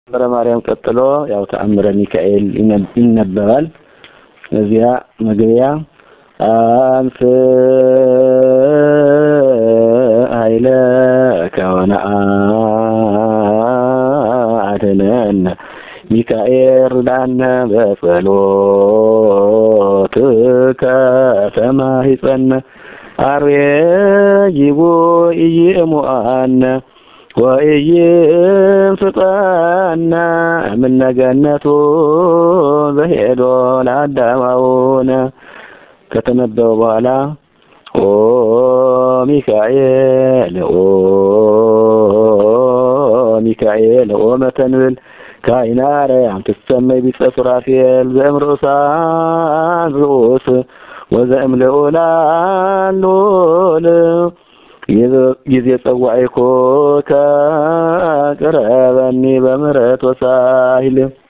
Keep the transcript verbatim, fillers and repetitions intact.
ተአምረ ማርያም ቀጥሎ ያው ተአምረ ሚካኤል ይነበባል። እዚያ መግቢያ አንፍ ኃይለ ከወና አድነን ሚካኤል ዳነ በጸሎትከ ተማሂፀነ አርዌ ይቦ ይእሙአነ ወይም ፍጣና من جنته በሄዶ ለአዳማውነ ከተነበበ በኋላ ኦ ሚካኤል ኦ ሚካኤል ኦ መተንብል ካይናረ አንተ ተሰመይ ቢጸፍራፊል ዘምሩሳን ሩስ ወዘምለኡላን ሎል ጊዜ ጸዋይኮ ከቀረበኒ በምሕረት ወሳይል